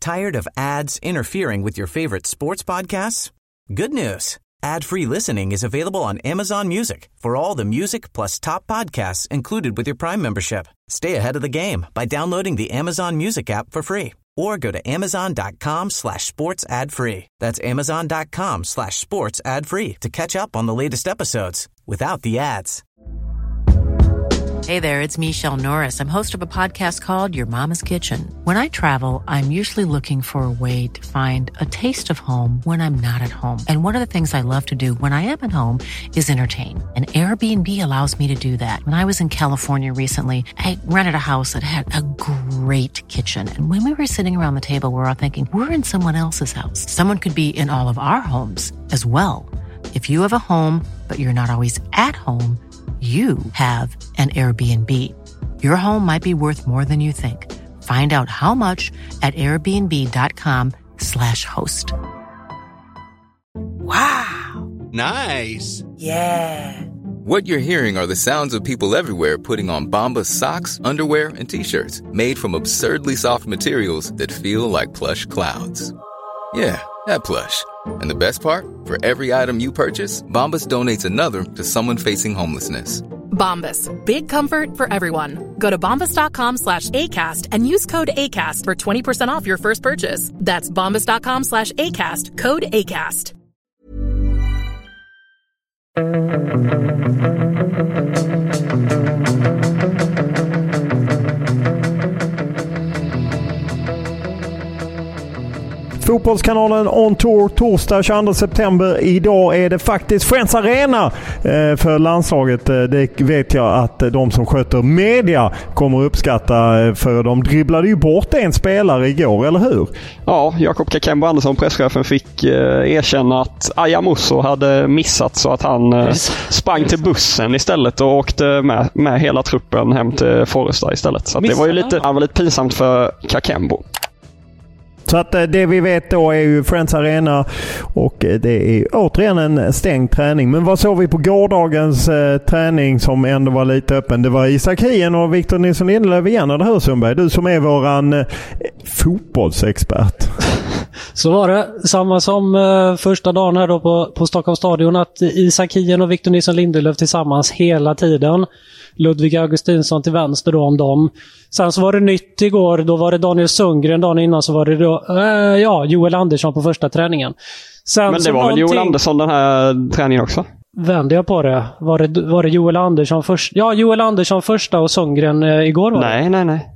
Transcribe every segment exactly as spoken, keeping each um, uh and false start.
Tired of ads interfering with your favorite sports podcasts? Good news. Ad-free listening is available on Amazon Music for all the music plus top podcasts included with your Prime membership. Stay ahead of the game by downloading the Amazon Music app for free or go to amazon.com slash sports ad free. That's amazon.com slash sports ad free to catch up on the latest episodes without the ads. Hey there, it's Michelle Norris. I'm host of a podcast called Your Mama's Kitchen. When I travel, I'm usually looking for a way to find a taste of home when I'm not at home. And one of the things I love to do when I am at home is entertain. And Airbnb allows me to do that. When I was in California recently, I rented a house that had a great kitchen. And when we were sitting around the table, we were all thinking, we're in someone else's house. Someone could be in all of our homes as well. If you have a home, but you're not always at home, you have an Airbnb. Your home might be worth more than you think. Find out how much at airbnb.com slash host. Wow. Nice. Yeah. What you're hearing are the sounds of people everywhere putting on Bombas socks, underwear, and T-shirts made from absurdly soft materials that feel like plush clouds. Yeah, that plush. And the best part? For every item you purchase, Bombas donates another to someone facing homelessness. Bombas. Big comfort for everyone. Go to bombas.com slash ACAST and use code ACAST for twenty percent off your first purchase. That's bombas.com slash ACAST. Code ACAST. Fotbollskanalen On Tour torsdag tjugoandra september. Idag är det faktiskt Friends Arena för landslaget. Det vet jag att de som sköter media kommer uppskatta, för de dribblade ju bort en spelare igår, eller hur? Ja, Jakob Kakembo Andersson, presschefen, fick eh, erkänna att Ayamuso hade missat, så att han eh, sprang till bussen istället och åkte med, med hela truppen hem till Forresta istället. Så att det var ju lite, det var lite pinsamt för Kakembo. Så att det vi vet då är ju Friends Arena, och det är återigen en stängd träning. Men vad såg vi på gårdagens eh, träning som ändå var lite öppen? Det var Isak Hien och Victor Nilsson Lindelöf igen, eller hur Sundberg? Du som är våran eh, fotbollsexpert. Så var det. Samma som eh, första dagen här då på, på Stockholms stadion, att Isak Hien och Victor Nilsson Lindelöf tillsammans hela tiden. Ludvig Augustinsson till vänster då om dem. Sen så var det nytt igår, då var det Daniel Sundgren, dagen innan så var det då, äh, ja, Joel Andersson på första träningen. Sen Men det var väl Joel Andersson den här träningen också? Vände jag på det? Var det, var det Joel Andersson först? Ja, Joel Andersson första och Sundgren eh, igår var det. Nej, nej, nej.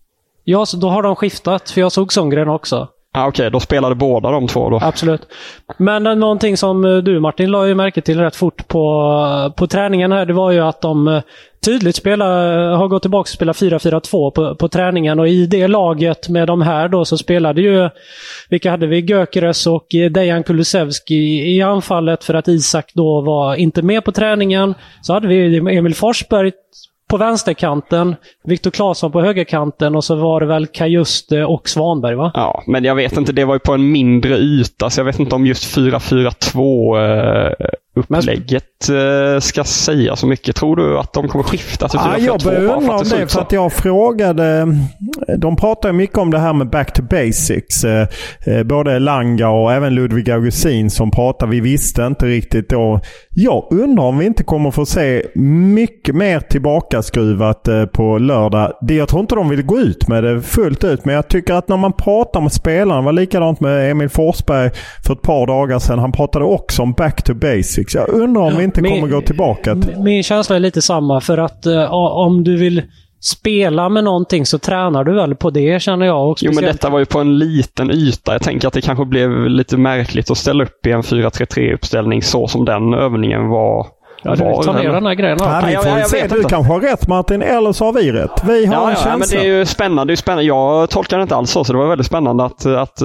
Ja, så då har de skiftat, för jag såg Sundgren också. Ah, okej, okay, då spelade båda de två då. Absolut. Men eh, någonting som du, Martin, la ju märke till rätt fort på, på träningen här, det var ju att de eh, tydligt spelar, har gått tillbaka och spelat fyra fyra två på, på träningen, och i det laget med de här då så spelade ju, vilka hade vi, Gökeres och Dejan Kulusevski i anfallet, för att Isak då var inte med på träningen. Så hade vi Emil Forsberg på vänsterkanten, Viktor Claesson på högerkanten, och så var det väl Kajuste och Svanberg, va? Ja, men jag vet inte, det var ju på en mindre yta, så jag vet inte om just fyra fyra två eh, upplägget eh, ska säga så mycket. Tror du att de kommer skifta till fyra fyra två? Ja, jag undrar om det, det för att jag frågade, de pratar mycket om det här med back to basics, eh, både Langa och även Ludvig Augustin som pratar, vi visste inte riktigt då. Jag undrar om vi inte kommer få se mycket mer tillbaka skruvat på lördag. Det, jag tror inte de vill gå ut med det fullt ut, men jag tycker att när man pratar med spelarna, var likadant med Emil Forsberg för ett par dagar sedan, han pratade också om back to basics. Jag undrar om vi inte min, kommer gå tillbaka. Min känsla är lite samma, för att uh, om du vill spela med någonting så tränar du väl på det, känner jag. Och jo, men detta var ju på en liten yta. Jag tänker att det kanske blev lite märkligt att ställa upp i en fyra tre tre-uppställning så som den övningen var. Ja, du tar ner den här grejen. Ja, vi får ja, jag, se. Du kan ha rätt, Martin, eller så har vi rätt. Vi har ja, en ja, känsla. Men det är ju spännande, det är spännande. Jag tolkar det inte alls så, så det var väldigt spännande att, att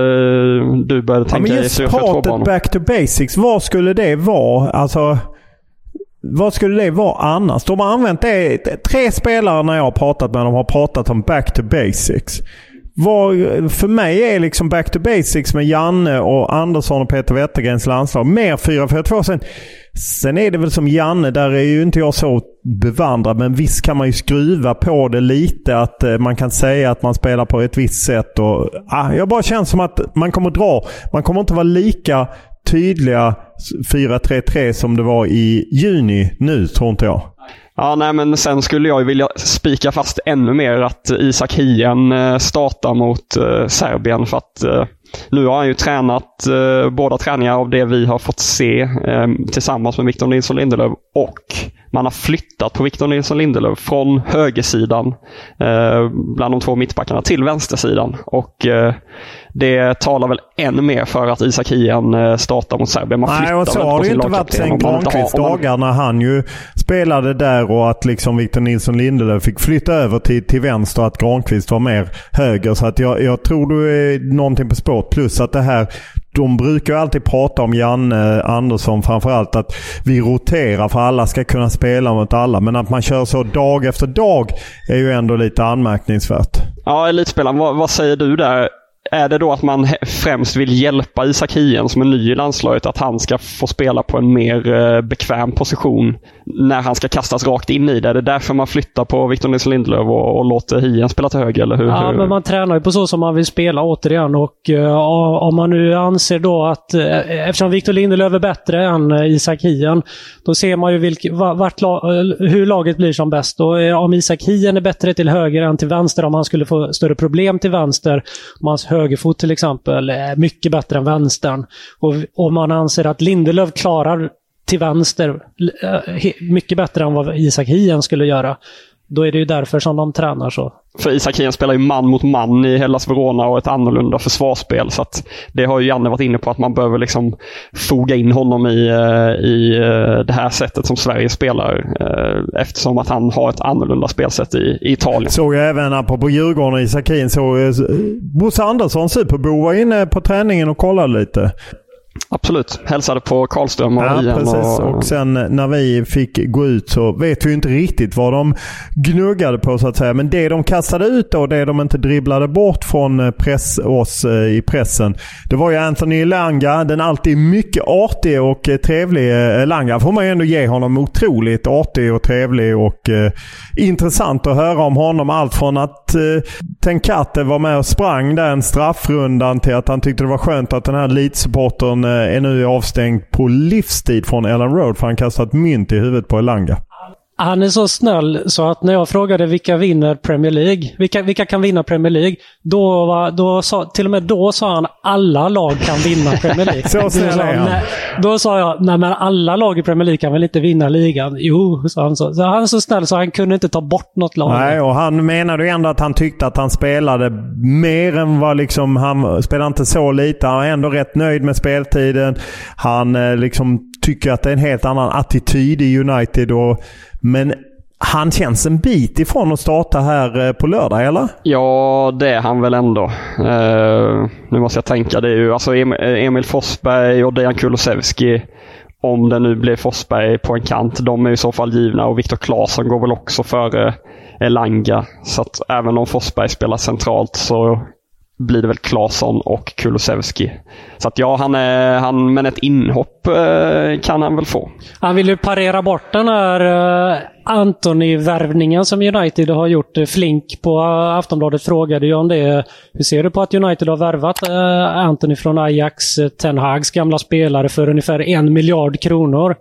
uh, du började tänka ja, men just pratet back to basics, vad skulle det vara? Alltså, vad skulle det vara annars? De har använt det, tre spelare när jag har pratat med dem har pratat om back to basics. Vad för mig är liksom back to basics med Janne och Andersson och Peter Wettergrens landslag mer fyra fyra två. Sen Sen är det väl som Janne, där är ju inte jag så bevandrad, men visst kan man ju skruva på det lite, att eh, man kan säga att man spelar på ett visst sätt. Och, ah, jag bara känner som att man kommer dra, man kommer inte vara lika tydliga fyra tre tre som det var i juni nu, tror inte jag. Ja, nej, men sen skulle jag vilja spika fast ännu mer att Isak Hien startar mot uh, Serbien, för att uh, nu har han ju tränat uh, båda träningar av det vi har fått se uh, tillsammans med Victor Nilsson Lindelöf, och man har flyttat på Victor Nilsson Lindelöf från högersidan uh, bland de två mittbackarna till vänstersidan, och uh, det talar väl än mer för att Isak Hien startar mot Serbien. Man Nej, och så har det ju inte varit sen Granqvists dagar när han ju spelade där, och att liksom Victor Nilsson Lindelöf fick flytta över till, till vänster och att Granqvist var mer höger. Så att jag, jag tror du är någonting på sport. Plus att det här, de brukar ju alltid prata om Janne Andersson framförallt, att vi roterar för alla ska kunna spela mot alla. Men att man kör så dag efter dag är ju ändå lite anmärkningsvärt. Ja, elitspelaren, vad, vad säger du där? Är det då att man främst vill hjälpa Isak Hien som är ny i landslaget, att han ska få spela på en mer eh, bekväm position när han ska kastas rakt in i det? Är det därför man flyttar på Victor Nilsson Lindelöf och, och låter Hien spela till höger? Eller hur? Ja, men man tränar ju på så som man vill spela återigen, och uh, om man nu anser då att uh, eftersom Victor Lindelöf är bättre än uh, Isak Hien, då ser man ju vilk, vart la, uh, hur laget blir som bäst. Och uh, om Isak Hien är bättre till höger än till vänster, om han skulle få större problem till vänster, om hans högerfot till exempel är mycket bättre än vänstern, och om man anser att Lindelöf klarar till vänster mycket bättre än vad Isak Hien skulle göra, då är det ju därför som de tränar så. För Isak Hien spelar ju man mot man i Hellas Verona och ett annorlunda försvarsspel, så att det har ju Janne varit inne på, att man behöver liksom foga in honom i, i det här sättet som Sverige spelar, eftersom att han har ett annorlunda spelsätt i, i Italien. Såg jag även på Djurgården och Isak Hien, så Bosse Andersson Superbo var inne på träningen och kollade lite. Absolut. Hälsade på Karlström och ja, Ian. Precis. Och... och sen när vi fick gå ut så vet vi inte riktigt vad de gnuggade på, så att säga. Men det de kastade ut och det de inte dribblade bort från press, oss i pressen, det var ju Anthony Elanga, den alltid mycket artig och trevlig Elanga. Får man ju ändå ge honom otroligt artig och trevlig, och eh, intressant att höra om honom. Allt från att eh, Tenkate var med och sprang där en straffrundan till att han tyckte det var skönt att den här Leeds-supportern är nu avstängd på livstid från Ellen Road för han kastat mynt i huvudet på Elanga. Han är så snäll så att när jag frågade vilka vinner Premier League, vilka, vilka kan vinna Premier League, då, var, då sa, till och med då sa han alla lag kan vinna Premier League. Så snäll är han. Nej, då sa jag, nej men alla lag i Premier League kan väl inte vinna ligan? Jo, sa han så. Så han är så snäll så han kunde inte ta bort något lag. Nej, och han menade ju ändå att han tyckte att han spelade mer än vad liksom, han spelade inte så lite. Han var ändå rätt nöjd med speltiden. Han liksom tycker att det är en helt annan attityd i United, och men han känns en bit ifrån att starta här på lördag, eller? Ja, det är han väl ändå. Uh, nu måste jag tänka, det är ju alltså Emil Forsberg och Dejan Kulusevski, om det nu blir Forsberg på en kant, de är i så fall givna, och Viktor Claesson går väl också före Elanga, så att även om Forsberg spelar centralt så blir det väl Claesson och Kulusevski. Så att ja, han är, han, men ett inhopp eh, kan han väl få. Han vill ju parera bort den här eh, Antony-värvningen som United har gjort. Flink på Aftonbladet frågade ju om det. Hur ser du på att United har värvat eh, Antony från Ajax, Ten Hags gamla spelare, för ungefär en miljard kronor?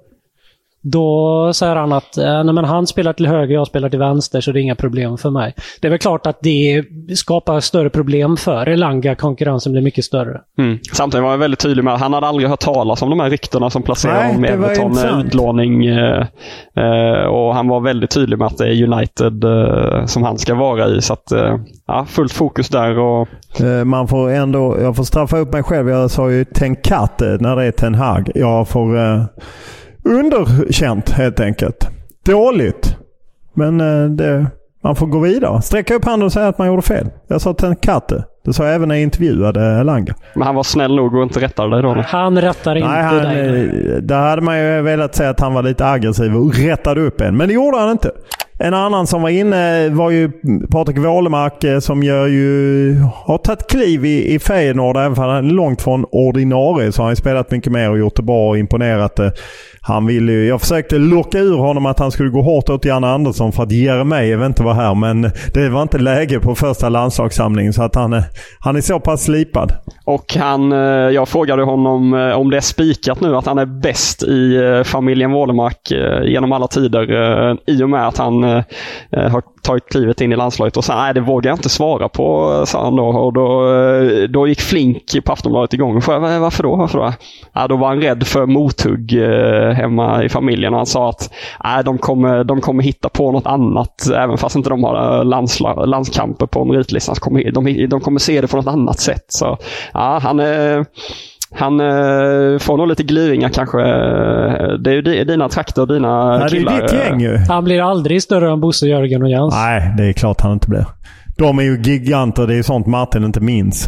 Då säger han att nej, men han spelar till höger, jag spelar till vänster, så det är inga problem för mig. Det är väl klart att det skapar större problem för Elanga, konkurrensen blir mycket större. Mm. Samtidigt var jag väldigt tydlig med att han hade aldrig hört talas om de här ryktena som placerar om Everton med utlåning, eh, eh, och han var väldigt tydlig med att det är United eh, som han ska vara i, så att eh, ja, fullt fokus där. Och... Man får ändå, jag får straffa upp mig själv, jag sa ju Tenkate när det är Ten Hag. Jag får eh... underkänt helt enkelt. Dåligt. Men det, man får gå vidare. Sträcka upp handen och säga att man gjorde fel. Jag sa Tenkate. Det sa jag även när jag intervjuade Elanga. Men han var snäll nog och inte rättade dig då? Han rättar inte Nej, han, dig. Där hade man ju velat säga att han var lite aggressiv och rättade upp en. Men det gjorde han inte. En annan som var inne var ju Patrik Wålemark som gör ju, har tagit kliv i, i Feyenoord, även för han är långt från ordinarie, så han har spelat mycket mer och gjort det bra och imponerat. Han ville ju, jag försökte locka ur honom att han skulle gå hårt åt Janne Andersson för att Jeremejeff inte var här, men det var inte läge på första landslagssamlingen, så att han är, han är så pass slipad. Och han, jag frågade honom om det är spikat nu att han är bäst i familjen Wålemark genom alla tider, i och med att han har tagit klivet in i landslaget, och så nej, det vågar jag inte svara på, sa han då, och då, då gick Flink på Aftonbladet igång. Varför då? Varför då? Ja, då var han rädd för mothugg hemma i familjen, och han sa att nej, de, kommer, de kommer hitta på något annat, även fast inte de har landsla, landskamper på meritlistan, så kommer, de, de kommer se det på något annat sätt. Så ja, han är Han eh, får nog lite gliringar kanske. Det är ju dina trakter och dina ja, killar. Det är ditt gäng ju. Han blir aldrig större än Bosse, Jörgen och Jens. Nej, det är klart han inte blir. De är ju giganter, det är sånt Martin inte minns.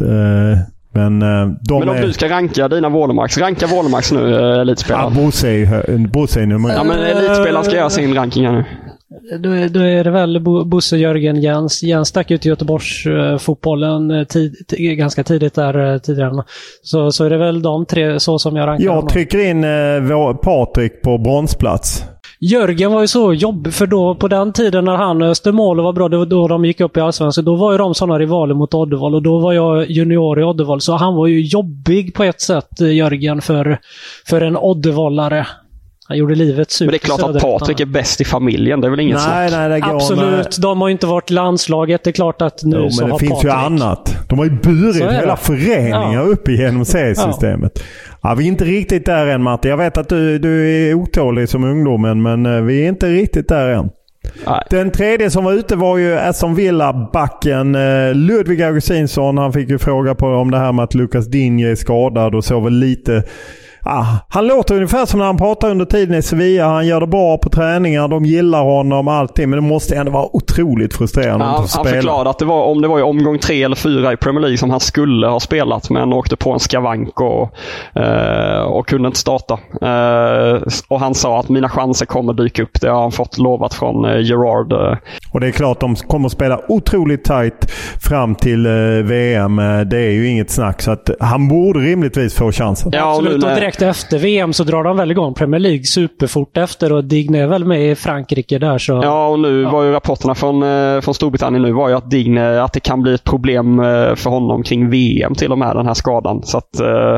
Men, de men om är... du ska ranka dina Wålemarks, ranka Wålemarks nu, elitspelaren. Ja, Bosse är, Bosse är nummer. Ja, men elitspelaren ska göra sin ranking här nu. Då är, då är det väl Bosse, Jörgen, Jens. Jens stack ut i Göteborgs uh, fotbollen tid, t- ganska tidigt där uh, tidigare. Så, så är det väl de tre så som jag rankar. Jag honom. trycker in uh, Patrik på bronsplats. Jörgen var ju så jobb för då på den tiden när han Östermål var bra, det var då de gick upp i Allsvenskan, då var ju de sådana rivaler mot Oddevall, och då var jag junior i Oddevall, så han var ju jobbig på ett sätt, Jörgen, för, för en Oddevallare. Han gjorde livet super. Men det är klart att Patrik är bäst i familjen. Det är väl inget nej, nej, det går absolut, med... de har ju inte varit landslaget. Det är klart att nu jo, så men det har finns Patrik. ju annat. De har ju burit hela föreningar ja. upp igenom seriesystemet. Ja. Ja, vi är inte riktigt där än, Matti. Jag vet att du, du är otålig som ungdomen, men vi är inte riktigt där än. Nej. Den tredje som var ute var ju Aston Villa-backen Ludvig Augustinsson. Han fick ju fråga på om det här med att Lucas Digne är skadad och så väl lite... Ah, han låter ungefär som när han pratar under tiden i Sevilla. Han gör det bra på träningar, de gillar honom, allting, men det måste ändå vara otroligt frustrerande ja, att spela. Han förklarade att det var, om det var i omgång tre eller fyra i Premier League som han skulle ha spelat, men åkte på en skavank och, eh, och kunde inte starta. Eh, och han sa att mina chanser kommer dyka upp. Det har han fått lovat från eh, Gerard. Eh. Och det är klart de kommer att spela otroligt tajt fram till eh, V M. Det är ju inget snack, så att han borde rimligtvis få chansen. Ja, absolut, och direkt efter V M så drar de väl igång Premier League superfort efter, och Digne är väl med i Frankrike där. Så... Ja, och nu ja. var ju rapporterna från, eh, från Storbritannien nu var ju att Digne, att det kan bli ett problem eh, för honom kring V M till och med, den här skadan. Så att eh,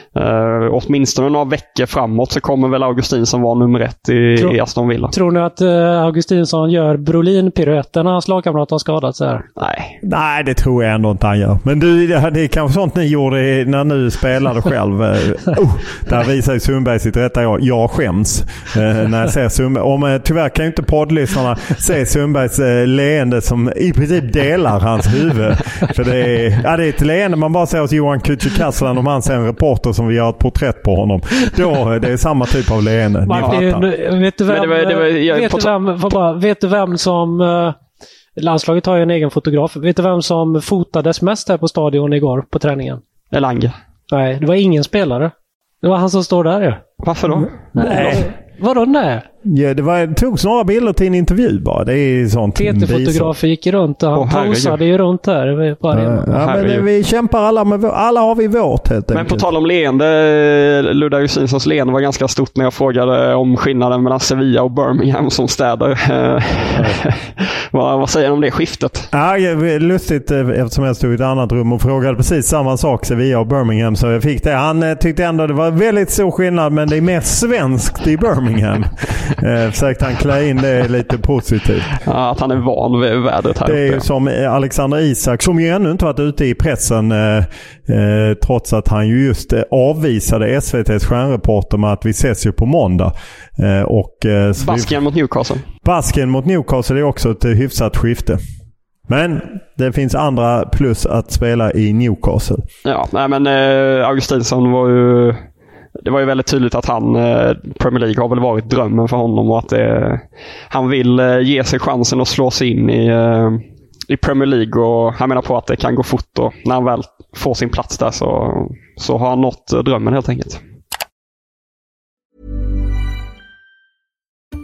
eh, åtminstone några veckor framåt så kommer väl Augustinsson vara nummer ett i, Tro, i Aston Villa. Tror ni att eh, Augustinsson gör Brolin-piruetten när hans lagkamrat har skadat sig här? Nej. Nej, det tror jag ändå inte han gör. Men du, det, det är kanske sånt ni gjorde när ni spelade själv. oh, där visar ju Sundberg sitt rätta jag. Jag skäms eh, när jag ser Sundberg. Om, tyvärr kan ju inte poddlyssnarna se Sundbergs eh, leende som i princip delar hans huvud. För det är, ja, det är ett leende man bara ser hos Johan Kücükaslan om han ser en reporter som vi gör ett porträtt på honom. Då, det är samma typ av leende. Martin, vet du vem, det var, det var, jag, vet, du vem bara, vet du vem som... Uh, landslaget har ju en egen fotograf. Vet du vem som fotades mest här på stadion igår på träningen? Elanga. Nej, det var ingen spelare. Det var han som står där ju. Varför då? Nej. Vadå nej? Ja, det var, togs några bilder till en intervju bara. Det är sånt. P T-fotografer gick runt och han oh, posade ju runt här. Bara ja, ja, men vi kämpar alla med vår, alla har vi vårt helt Men enkelt. på tal om leende, Ludvig Augustinssons leende var ganska stort när jag frågade om skillnaden mellan Sevilla och Birmingham som städer. vad, vad säger du om det skiftet? Ja, lustigt eftersom jag stod i ett annat rum och frågade precis samma sak, Sevilla och Birmingham, så jag fick det. Han tyckte ändå det var väldigt stor skillnad, men det är mer svenskt i Birmingham. Eh, försökte han klä in det lite positivt. Ja, att han är van vid vädret här Det är uppe. ju som Alexander Isak, som ju ännu inte varit ute i pressen eh, eh, trots att han ju just eh, avvisade S V T:s stjärnreporter med att vi ses ju på måndag. Eh, och, eh, Basken vi... mot Newcastle. Basken mot Newcastle är också ett hyfsat skifte. Men det finns andra plus att spela i Newcastle. Ja, nej, men eh, Augustinsson var ju... Det var ju väldigt tydligt att han, eh, Premier League har väl varit drömmen för honom, och att det, han vill eh, ge sig chansen att slå sig in i, eh, i Premier League, och han menar på att det kan gå fort, och när han väl får sin plats där så, så har han nått drömmen helt enkelt.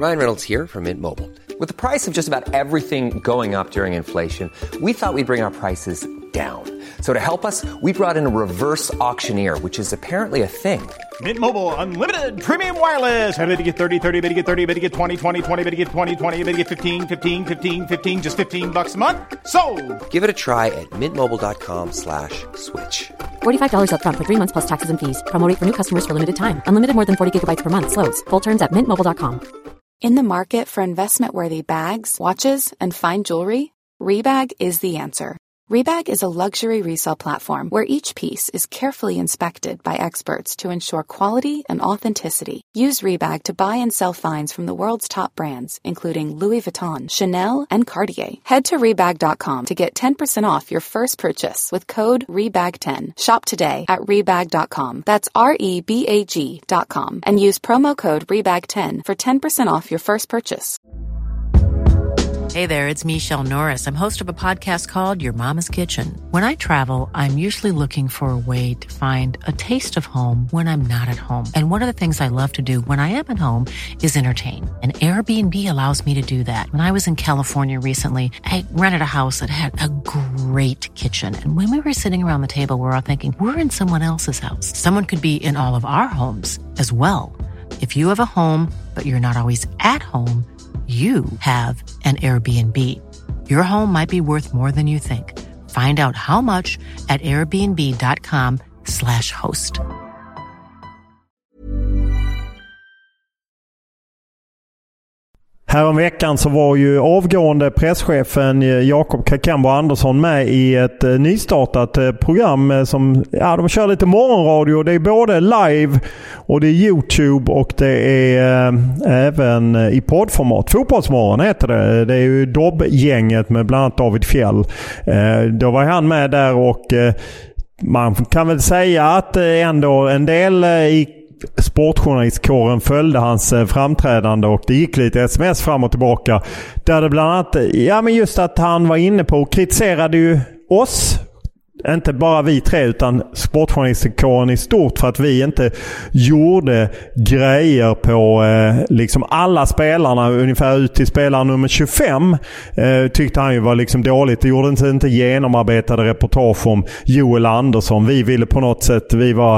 Ryan Reynolds here from Mint Mobile. With the price of just about everything going up during inflation, we thought we'd bring our prices down. So to help us, we brought in a reverse auctioneer, which is apparently a thing. Mint Mobile Unlimited Premium Wireless. How to get thirty, thirty, how to get thirty, how to get twenty, twenty, twenty, how to get twenty, twenty, how to get fifteen, fifteen, fifteen, fifteen, just fifteen bucks a month? Sold! Give it a try at mintmobile.com slash switch. forty-five dollars up front for three months plus taxes and fees. Promo rate for new customers for limited time. Unlimited more than forty gigabytes per month. Slows full terms at mint mobile dot com. In the market for investment-worthy bags, watches, and fine jewelry, Rebag is the answer. Rebag is a luxury resale platform where each piece is carefully inspected by experts to ensure quality and authenticity. Use Rebag to buy and sell finds from the world's top brands, including Louis Vuitton, Chanel, and Cartier. Head to rebag dot com to get ten percent off your first purchase with code rebag ten. Shop today at rebag dot com. That's R E B A G dot com. And use promo code rebag ten for ten percent off your first purchase. Hey there, it's Michelle Norris. I'm host of a podcast called Your Mama's Kitchen. When I travel, I'm usually looking for a way to find a taste of home when I'm not at home. And one of the things I love to do when I am at home is entertain. And Airbnb allows me to do that. When I was in California recently, I rented a house that had a great kitchen. And when we were sitting around the table, we were all thinking, we're in someone else's house. Someone could be in all of our homes as well. If you have a home, but you're not always at home, you have an Airbnb. Your home might be worth more than you think. Find out how much at airbnb dot com slash host. Härom veckan så var ju avgående presschefen Jakob Kakembo Andersson med i ett nystartat program som, ja, de kör lite morgonradio. Det är både live och det är YouTube och det är äh, även i poddformat. Fotbollsmorgon heter det. Det är ju Dobb-gänget med bland annat David Fjell. Äh, då var han med där och äh, man kan väl säga att ändå en del i sportjournalistkåren följde hans framträdande och det gick lite sms fram och tillbaka där det bland annat, ja men just att han var inne på och kritiserade ju oss, inte bara vi tre utan sportjournalistkåren i stort för att vi inte gjorde grejer på eh, liksom alla spelarna ungefär ut till spelare nummer tjugofem eh, tyckte han ju var liksom dåligt. Det gjorde inte, inte genomarbetade reportage om Joel Andersson. Vi ville på något sätt, vi var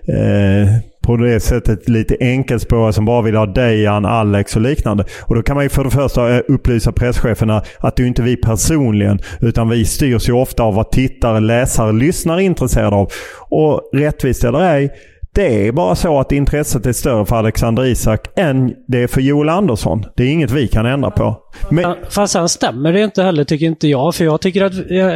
eh, på det sättet lite enkelspårare som bara vill ha Dejan, Alex och liknande. Och då kan man ju för det första upplysa presscheferna att det är inte vi personligen utan vi styrs ju ofta av vad tittare, läsare, lyssnare är intresserade av. Och rättvist eller ej, det är bara så att intresset är större för Alexander Isak än det är för Joel Andersson. Det är inget vi kan ändra på. Men... Fast sen stämmer det inte heller tycker inte jag. För jag tycker att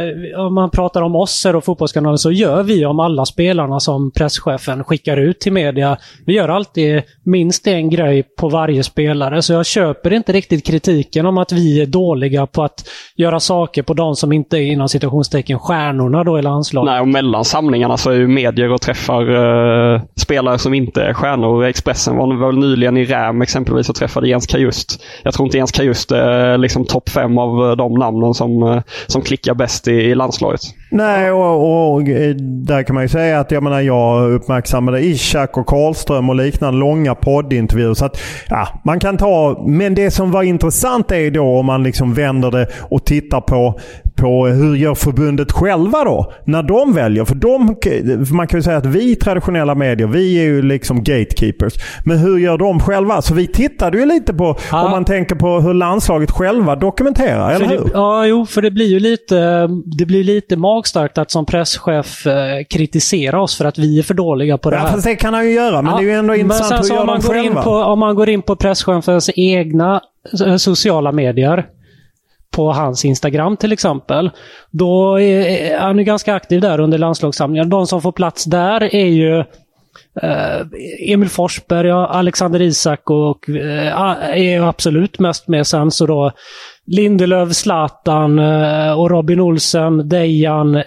om man pratar om oss och fotbollskanalen så gör vi om alla spelarna som presschefen skickar ut till media. Vi gör alltid minst en grej på varje spelare. Så jag köper inte riktigt kritiken om att vi är dåliga på att göra saker på de som inte är inom citationstecken stjärnorna då i landslaget. Nej, och mellan samlingarna så är ju medier och träffar uh, spelare som inte är stjärnor. Expressen var väl nyligen i Räm exempelvis och träffade Jens Kajust. Jag tror inte Jens Kajust är liksom topp fem av de namnen som, som klickar bäst i, i landslaget. Nej, och, och där kan man ju säga att jag menar jag uppmärksammade Ishak och Karlström och liknande långa poddintervjuer så att ja, man kan ta, men det som var intressant är då om man liksom vänder det och tittar på på hur gör förbundet själva då när de väljer, för de, man kan ju säga att vi traditionella medier, vi är ju liksom gatekeepers, men hur gör de själva? Så vi tittade ju lite på ja. Om man tänker på hur landslaget själva dokumenterar, eller det, hur? Ja, jo, för det blir ju lite det blir lite magstarkt att som presschef eh, kritisera oss för att vi är för dåliga på det här. Ja, fast det kan han ju göra, men ja, det är ju ändå intressant hur gör de själva. På, om man går in på presschefens egna sociala medier på hans Instagram till exempel, då är han ju ganska aktiv där under landslagssamlingar. De som får plats där är ju eh, Emil Forsberg, Alexander Isak och eh, är absolut mest med sen, så då Lindelöf, Zlatan eh, och Robin Olsen, Dejan,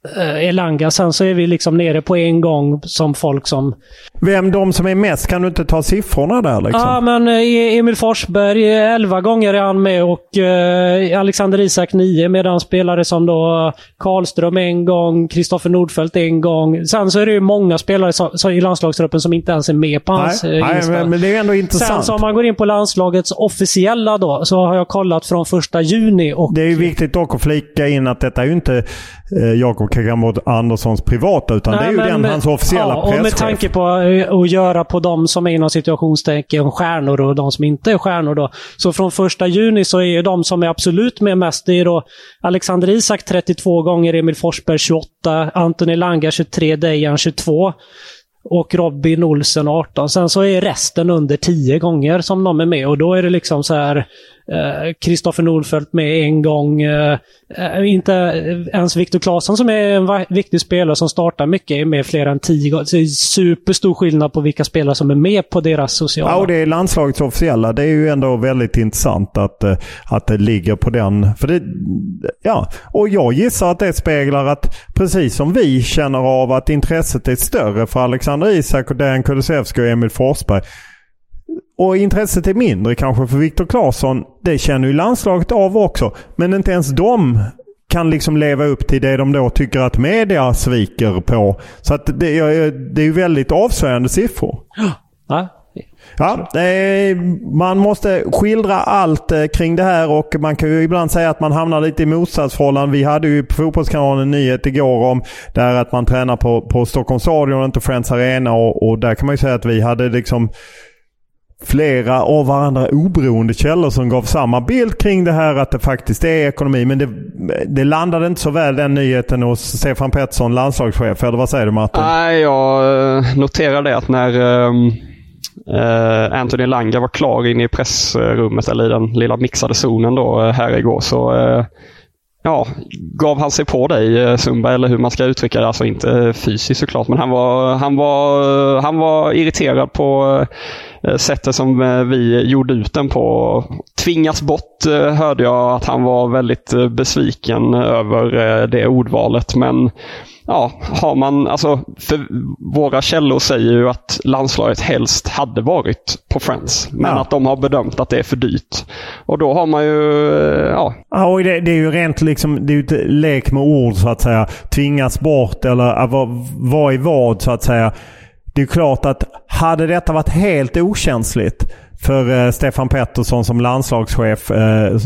eh, Elanga. Sen så är vi liksom nere på en gång som folk som... Vem de som är mest, kan du inte ta siffrorna där liksom? Ja, men eh, Emil Forsberg, elva gånger är han med och eh, Alexander Isak nio, medan spelare som då Karlström en gång, Kristoffer Nordfeldt en gång. Sen så är det ju många spelare som, som i landslagstruppen som inte ens är med på hans nej, eh, nej, men, men det är ändå intressant. Sen så om man går in på landslagets officiella då, så har jag kollat från första juni. Och det är ju viktigt dock att flika in att detta är ju inte eh, Jakob Kagamot Anderssons privata, utan nej, det är ju men, den hans officiella ja, presschef. Och med tanke på eh, att göra på de som är inom situationstecken stjärnor och de som inte är stjärnor då. Så från första juni så är ju de som är absolut med mest, det är då Alexander Isak trettiotvå gånger, Emil Forsberg tjugoåtta, Anton Elanga tjugotre, Dejan tjugotvå och Robin Olsen arton. Sen så är resten under tio gånger som de är med, och då är det liksom så här Kristoffer eh, Nordfeldt med en gång, eh, inte ens Viktor Claesson som är en va- viktig spelare som startar mycket är med fler än tio gånger. Så det är superstor skillnad på vilka spelare som är med på deras sociala. Ja, och det är landslagets officiella. Det är ju ändå väldigt intressant att, att det ligger på den. För det, ja, och jag gissar att det speglar att precis som vi känner av att intresset är större för Alexander Isak och Dejan Kulusevski och Emil Forsberg, och intresset är mindre kanske för Viktor Claesson, det känner ju landslaget av också. Men inte ens de kan liksom leva upp till det de då tycker att media sviker på. Så att det, det är ju väldigt avslöjande siffror. Ja. Ja, man måste skildra allt kring det här, och man kan ju ibland säga att man hamnar lite i motsatsförhållanden. Vi hade ju på Fotbollskanalen en nyhet igår om där att man tränar på, på Stockholms stadion och inte Friends Arena, och, och där kan man ju säga att vi hade liksom flera av varandra oberoende källor som gav samma bild kring det här, att det faktiskt är ekonomi. Men det, det landade inte så väl, den nyheten, hos Stefan Pettersson, landslagschef. Eller vad säger du, Martin? Nej, jag noterar det att när um, uh, Anton Elanga var klar inne i pressrummet, eller i den lilla mixade zonen då här igår, så uh, ja, gav han sig på dig, Sundberg, eller hur man ska uttrycka det. Alltså inte fysiskt såklart, men han var, han var, han var irriterad på sättet som vi gjorde ut den på. Tvingas bort, hörde jag att han var väldigt besviken över det ordvalet. Men ja, har man, alltså, för våra källor säger ju att landslaget helst hade varit på Friends, men ja, att de har bedömt att det är för dyrt. Och då har man ju, ja. Ja, och det, det är ju rent liksom, det är ju ett lek med ord så att säga. Tvingas bort eller vad, vad är vad så att säga. Det är klart att hade detta varit helt okänsligt för eh, Stefan Pettersson som landslagschef, eh, eh,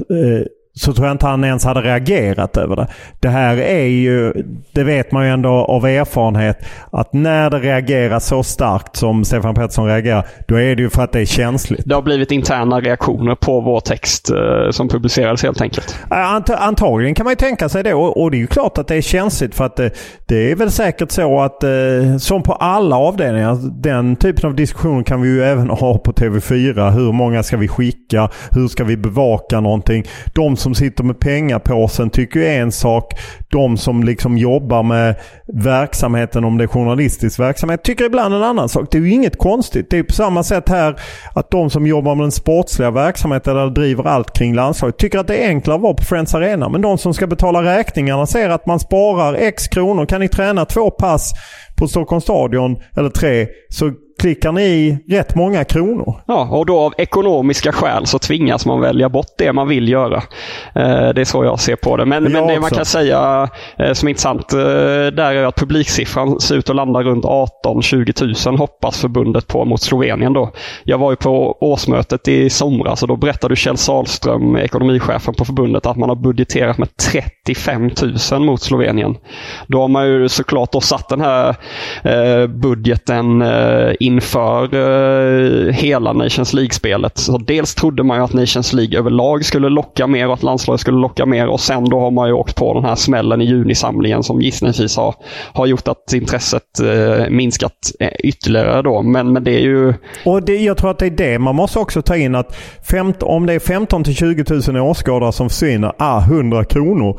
så tror jag inte han ens hade reagerat över det. Det här är ju, det vet man ju ändå av erfarenhet, att när det reagerar så starkt som Stefan Pettersson reagerar, då är det ju för att det är känsligt. Det har blivit interna reaktioner på vår text eh, som publicerades helt enkelt. Ant- antagligen kan man ju tänka sig det, och, och det är ju klart att det är känsligt, för att det, det är väl säkert så att eh, som på alla avdelningar, den typen av diskussion kan vi ju även ha på T V fyra. Hur många ska vi skicka? Hur ska vi bevaka någonting? De som sitter med pengar på sen tycker ju en sak. De som liksom jobbar med verksamheten, om det är journalistisk verksamhet, tycker ibland en annan sak. Det är ju inget konstigt. Det är på samma sätt här att de som jobbar med den sportsliga verksamheten eller driver allt kring landslaget tycker att det är enklare att vara på Friends Arena. Men de som ska betala räkningarna säger att man sparar x kronor. Kan ni träna två pass på Stockholms stadion eller tre, så klickar ni i rätt många kronor. Ja, och då av ekonomiska skäl så tvingas man välja bort det man vill göra. Eh, det är så jag ser på det. Men, men det man kan säga eh, som är intressant eh, där är att publiksiffran ser ut att landa runt arton till tjugo tusen, hoppas förbundet på mot Slovenien då. Jag var ju på årsmötet i somras, och då berättade Kjell Sahlström, ekonomichefen på förbundet, att man har budgeterat med trettiofem tusen mot Slovenien. Då har man ju såklart då satt den här eh, budgeten eh, inför uh, hela Nations League-spelet. Så dels trodde man ju att Nations League överlag skulle locka mer och att landslaget skulle locka mer, och sen då har man ju åkt på den här smällen i junisamlingen som gissningsvis har, har gjort att intresset uh, minskat ytterligare då. Men, men det är ju... Och det, jag tror att det är det man måste också ta in, att femton, om det är femton till tjugo tusen åskådare som försvinner, ah, hundra kronor.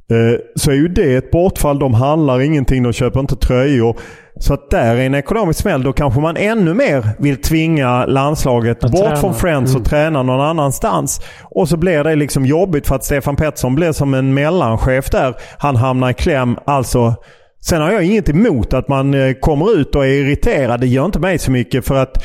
så är ju det ett bortfall. De handlar ingenting, de köper inte tröjor. Så att där är en ekonomisk smäll. Då kanske man ännu mer vill tvinga landslaget att bort träna. Från Friends och mm. träna någon annanstans. Och så blir det liksom jobbigt för att Stefan Pettersson blir som en mellanchef där. Han hamnar i kläm. Alltså, sen har jag inget emot att man kommer ut och är irriterad. Det gör inte mig så mycket för att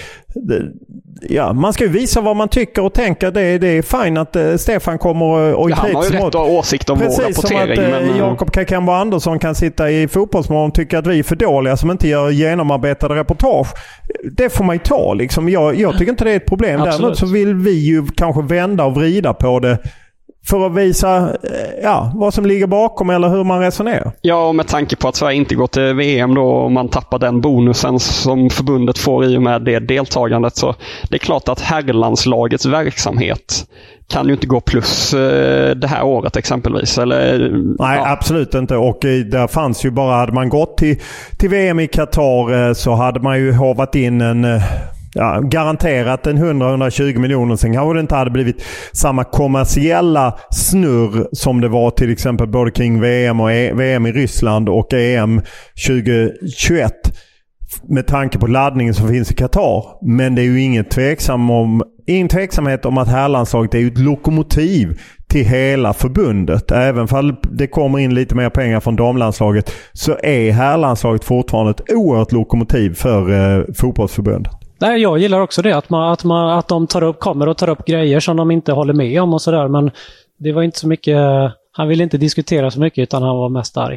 ja, man ska ju visa vad man tycker och tänker. Det, det är fint att uh, Stefan kommer och, och ja, han har ju rätt att ha åsikt om vår rapportering. Precis som att uh, men, Jakob Kakembo Andersson kan sitta i Fotbollsmorgon och tycka att vi är för dåliga som inte gör genomarbetade reportage. Det får man ju ta liksom. Jag, jag tycker inte det är ett problem. Däremot så vill vi ju kanske vända och vrida på det för att visa ja, vad som ligger bakom eller hur man resonerar. Ja, och med tanke på att Sverige inte går till V M då och man tappar den bonusen som förbundet får i och med det deltagandet, så det är klart att herrlandslagets verksamhet kan ju inte gå plus eh, det här året exempelvis. Eller, Nej, ja. absolut inte. Och eh, där fanns ju bara, hade man gått till, till V M i Qatar eh, så hade man ju hovat in en eh, Ja, garanterat en hundra till hundratjugo miljoner. Sen kanske det inte hade blivit samma kommersiella snurr som det var till exempel både kring V M och e- V M i Ryssland och E M tjugohundratjugoett med tanke på laddningen som finns i Qatar. Men det är ju ingen tveksam om, ingen tveksamhet om att herrlandslaget är ju ett lokomotiv till hela förbundet. Även om det kommer in lite mer pengar från damlandslaget så är herrlandslaget fortfarande ett oerhört lokomotiv för eh, fotbollsförbundet. Nej, jag gillar också det, att, man, att, man, att de tar upp, kommer och tar upp grejer som de inte håller med om och sådär. Men det var inte så mycket, han ville inte diskutera så mycket utan han var mest arg.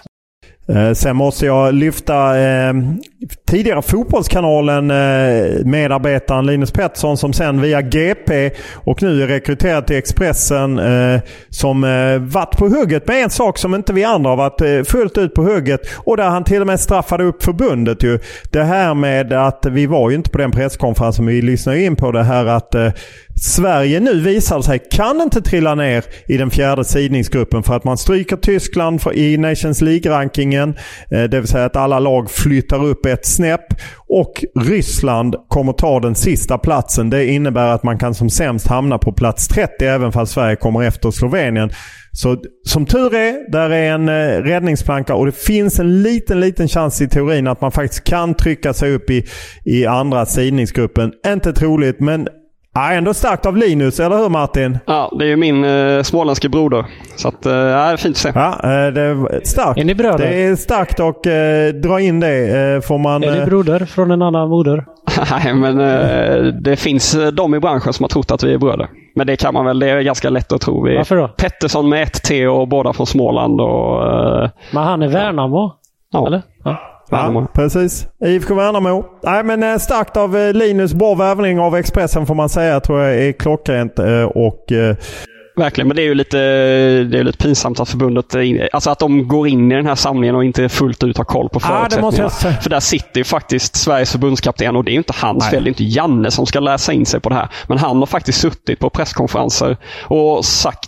Eh, sen måste jag lyfta eh, tidigare Fotbollskanalen eh, medarbetaren Linus Pettersson som sen via G P och nu är rekryterad till Expressen eh, som eh, varit på hugget med en sak som inte vi andra har varit eh, fullt ut på hugget och där han till och med straffade upp förbundet ju. Det här med att vi var ju inte på den presskonferensen, vi lyssnade in på det här att eh, Sverige nu visar sig kan inte trilla ner i den fjärde sidningsgruppen för att man stryker Tyskland i Nations League-rankingen. Det vill säga att alla lag flyttar upp ett snäpp och Ryssland kommer ta den sista platsen. Det innebär att man kan som sämst hamna på plats trettio även fast Sverige kommer efter Slovenien. Så som tur är, där är en eh, räddningsplanka och det finns en liten, liten chans i teorin att man faktiskt kan trycka sig upp i, i andra sidningsgruppen. Inte troligt, men ja, ändå starkt av Linus, eller hur Martin? Ja, det är ju min eh, småländske broder. Så att, eh, ja, det är fint att se. Ja, eh, det är starkt. Är ni bröder? Det är starkt att eh, dra in det. Eh, får man, är ni broder från en annan moder? Nej, men eh, det finns de i branschen som har trott att vi är bröder. Men det kan man väl, det är ganska lätt att tro. Vi Varför då? Pettersson med ett T och båda från Småland. Och, eh, men han är Värnamo? Ja. Eller? Ja. Ja, precis. I F K Värnamo. Nej, men starkt av Linus. Bra värvning av Expressen får man säga, tror jag är klockrent. Och verkligen, men det är ju lite, det är lite pinsamt att förbundet, alltså att de går in i den här samlingen och inte fullt ut har koll på förutsättningarna. Ah, för där sitter ju faktiskt Sveriges förbundskapten och det är ju inte hans Nej. fel, det är inte Janne som ska läsa in sig på det här. Men han har faktiskt suttit på presskonferenser och sagt,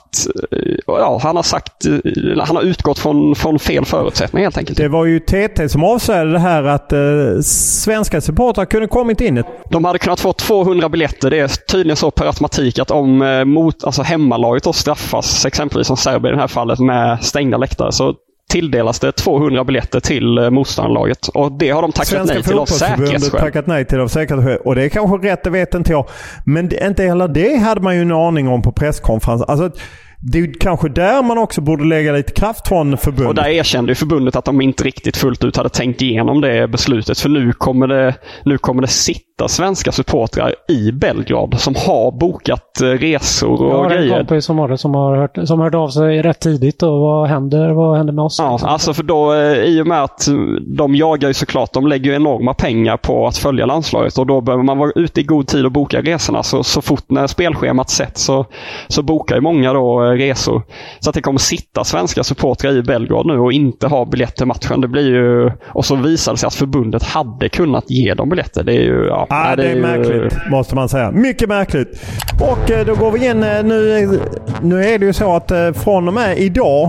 ja, han har sagt, han har utgått från, från fel förutsättningar helt enkelt. Det var ju T T som avslöjade det här att eh, svenska supportrar kunde kommit in. De hade kunnat få tvåhundra biljetter. Det är tydligen så per automatik att om eh, mot, alltså hemmalaget då straffas, exempelvis som Serbien i det här fallet, med stängda läktare, så tilldelas det tvåhundra biljetter till eh, motståndarlaget. Och det har de tackat Svenska nej till av säkerhetsskäl. tackat nej till av säkerhetsskäl. Och det är kanske rätt, det vet inte jag. Men det, inte heller det hade man ju en aning om på presskonferensen. Alltså det är ju kanske där man också borde lägga lite kraft från förbundet. Och där erkände ju förbundet att de inte riktigt fullt ut hade tänkt igenom det beslutet. För nu kommer det, nu kommer det sitta svenska supportrar i Belgrad som har bokat resor och ja, grejer. Ja, en kompis som har det, som har hört, som hört av sig rätt tidigt. Och vad händer, vad händer med oss? Ja, alltså för då, i och med att de jagar ju såklart, de lägger ju enorma pengar på att följa landslaget. Och då behöver man vara ute i god tid och boka resorna. Så, så fort när spelschemat sätts så, så bokar ju många då resor. Så att det kommer sitta svenska supportrar i Belgrad nu och inte ha biljett till matchen. Det blir ju, och så visar det sig att förbundet hade kunnat ge dem biljetter. Det är ju, ja, ja det, det är, är märkligt, ju... måste man säga. Mycket märkligt. Och då går vi in, nu, nu är det ju så att från och med idag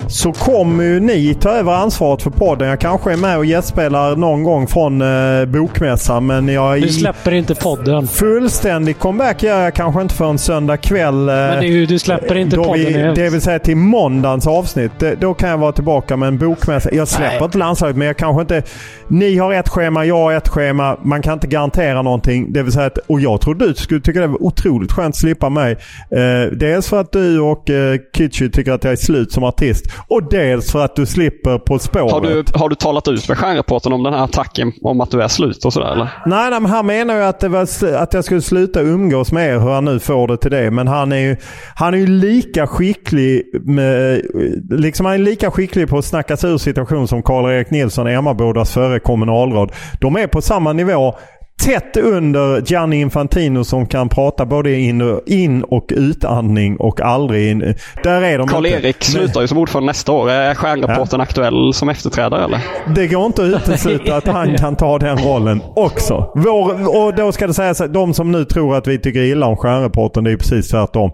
så kommer ju ni ta över ansvaret för podden. Jag kanske är med och gästspelar någon gång från eh, bokmässan, men jag... Du släpper inte podden. Fullständig comeback gör jag kanske inte för en söndag kväll. Eh, men det är ju, du släpper inte podden. Vi, det vill säga till måndagens avsnitt. Det, då kan jag vara tillbaka med en bokmässa. Jag släpper Nej. inte landslaget, men jag kanske inte... Ni har ett schema, jag har ett schema. Man kan inte garantera någonting. Det vill säga att, och jag tror du skulle tycka det var otroligt skönt att slippa mig. Eh, dels för att du och eh, Kitschy tycker att jag är slut som artist. Och dels för att du slipper På spåret. Har du, har du talat ut med Stjärnreportern om den här attacken, om att du är slut och sådär eller? Nej, nej men han menar ju att, det var, att jag skulle sluta umgås med er, hur han nu får det till det. Men han är ju, han är ju lika skicklig med, liksom han är lika skicklig på att snacka sig ur situation som Karl-Erik Nilsson, Emmabodas före kommunalråd. De är på samma nivå, tätt under Gianni Infantino som kan prata både in, in och utandning och aldrig in. Där är de Karl-Erik inte. Slutar ju som ordförande nästa år. Är Stjärnreportern ja. aktuell som efterträdare eller? Det går inte att utesluta att han kan ta den rollen också. Vår, och då ska det sägas att de som nu tror att vi tycker illa om Stjärnreportern, det är precis tvärtom.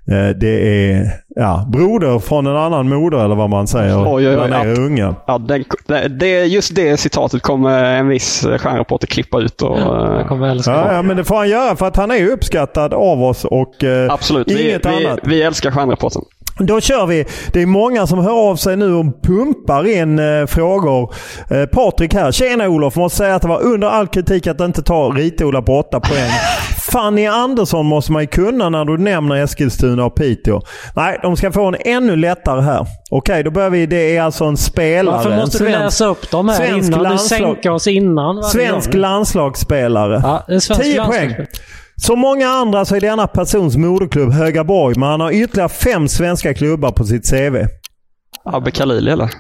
Det är ja, broder från en annan moder eller vad man säger. Oj, oj, oj, är unga. Ja, den, det, just det citatet kommer en viss Stjärnreporter klippa ut. Och, jag kommer älska ja, ja, men det får han göra för att han är uppskattad av oss och absolut. inget vi, annat. Vi, vi älskar Stjärnreportern. Då kör vi. Det är många som hör av sig nu och pumpar in eh, frågor. Eh, Patrik här. Tjena Olof, måste säga att det var under all kritik att inte ta Ritola på åtta poäng. Fanny Andersson måste man ju kunna när du nämner Eskilstuna och Piteå. Nej, de ska få en ännu lättare här. Okej, då börjar vi. Det är alltså en spelare. Varför måste du svensk, läsa upp dem här innan? Landslag, du sänker oss innan. Svensk landslagsspelare. Ja, en svensk tio poäng. Som många andra så är denna persons moderklubb Högaborg, men han har ytterligare fem svenska klubbar på sitt C V. Abbe Khalili eller?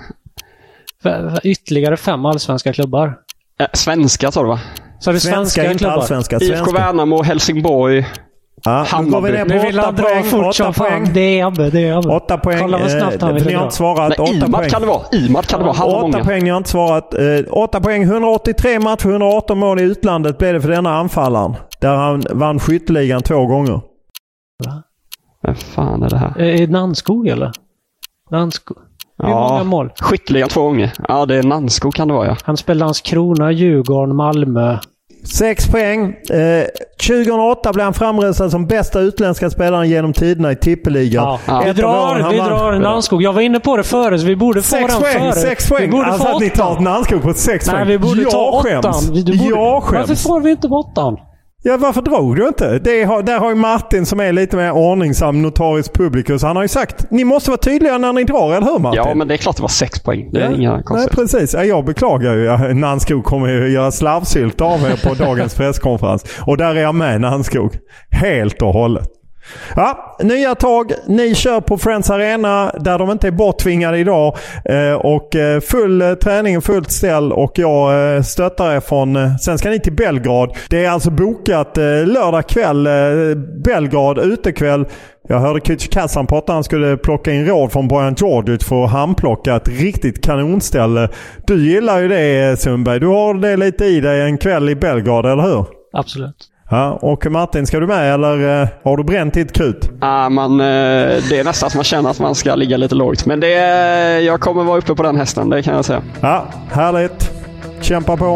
Ytterligare fem allsvenska klubbar? Eh, svenska tror du va? Så det är svenska, svenska inte allsvenska. I F K Värnamo, Helsingborg, ja, Hammarby. Nu går vi ner på åtta poäng. Fort åtta poäng. Det är Abbe, det är Abbe. åtta poäng. Kolla vad snabbt han vill ni har inte svarat. Nej, åtta Imad poäng. kan det vara. Imad kan det vara. Halva åtta poäng, ni har inte svarat. åtta poäng, hundraåttiotre matcher, hundraarton mål i utlandet blev det för denna anfallaren. Där han vann skytteligan två gånger. Va? Vad fan är det här? Är det Nanskog eller? Nanskog. Hur ja, många mål? Skytteligan två gånger. Ja, det är Nanskog kan det vara, ja. Han spelade Landskrona, Djurgården, Malmö. Sex poäng. Eh, tjugohundraåtta blev han framröstad som bästa utländska spelaren genom tiderna i tippeligan. Ja. Ja. Vi drar, vi drar Nanskog. Jag var inne på det förut, så vi borde få sex den poäng, före. Sex poäng. Vi borde alltså få att ni tar ett Nanskog på sex Nej, poäng. vi borde jag ta skäms. åttan. Vi, borde, jag skäms. Varför får vi inte åttan? Ja, varför drog du inte? Det har, där har ju Martin som är lite mer ordningsam, notorisk publikus. Han har ju sagt, ni måste vara tydliga när ni drar, eller hur Martin? Ja, men det är klart det var sex poäng. Det är ja. inga konstigt. Nej, precis. Ja, jag beklagar ju. Ja, Nanskog kommer ju göra slavsylt av er på dagens presskonferens. Och där är jag med, Nanskog. Helt och hållet. Ja, nya tag. Ni kör på Friends Arena där de inte är borttvingade idag. Eh, och eh, full eh, träning, fullt ställ. Och jag eh, stöttar er från... Eh, sen ska ni till Belgrad. Det är alltså bokat eh, lördag kväll. Eh, Belgrad, utekväll. Jag hörde Kitsch Kassan på att han skulle plocka in råd från Bojan Djordjic för att handplocka ett riktigt kanonställe. Du gillar ju det, Sundberg. Du har det lite i dig en kväll i Belgrad, eller hur? Absolut. Ja, och Martin, ska du med eller uh, har du bränt ditt krut? Ja, man, uh, det är nästan att man känner att man ska ligga lite lågt. Men det är, jag kommer vara uppe på den hästen, det kan jag säga. Ja, härligt. Kämpa på.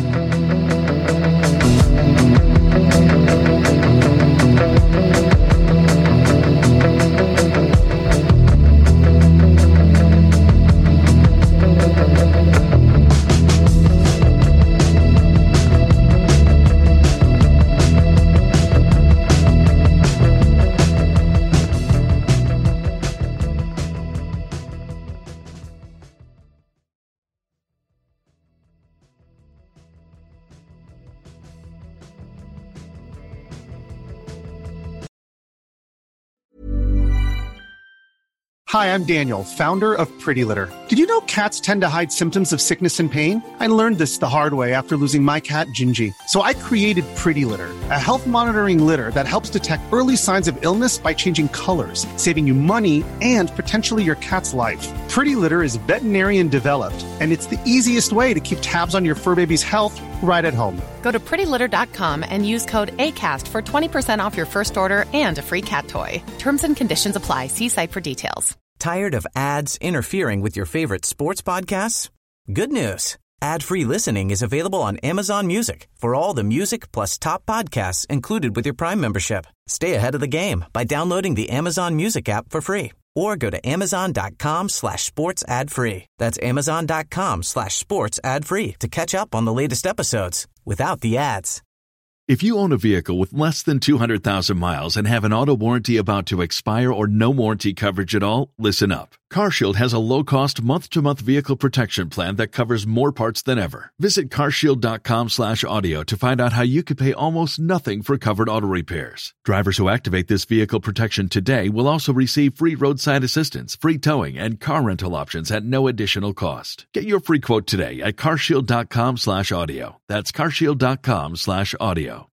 Hi, I'm Daniel, founder of Pretty Litter. Did you know cats tend to hide symptoms of sickness and pain? I learned this the hard way after losing my cat, Gingy. So I created Pretty Litter, a health monitoring litter that helps detect early signs of illness by changing colors, saving you money and potentially your cat's life. Pretty Litter is veterinarian developed, and it's the easiest way to keep tabs on your fur baby's health right at home. Go to pretty litter dot com and use code ACAST for twenty percent off your first order and a free cat toy. Terms and conditions apply. See site for details. Tired of ads interfering with your favorite sports podcasts? Good news. Ad-free listening is available on Amazon Music for all the music plus top podcasts included with your Prime membership. Stay ahead of the game by downloading the Amazon Music app for free or go to amazon.com slash sports ad free. That's amazon.com slash sports ad free to catch up on the latest episodes without the ads. If you own a vehicle with less than two hundred thousand miles and have an auto warranty about to expire or no warranty coverage at all, listen up. CarShield has a low-cost month-to-month vehicle protection plan that covers more parts than ever. Visit carshield.com slash audio to find out how you could pay almost nothing for covered auto repairs. Drivers who activate this vehicle protection today will also receive free roadside assistance, free towing, and car rental options at no additional cost. Get your free quote today at carshield.com slash audio. That's carshield.com slash audio.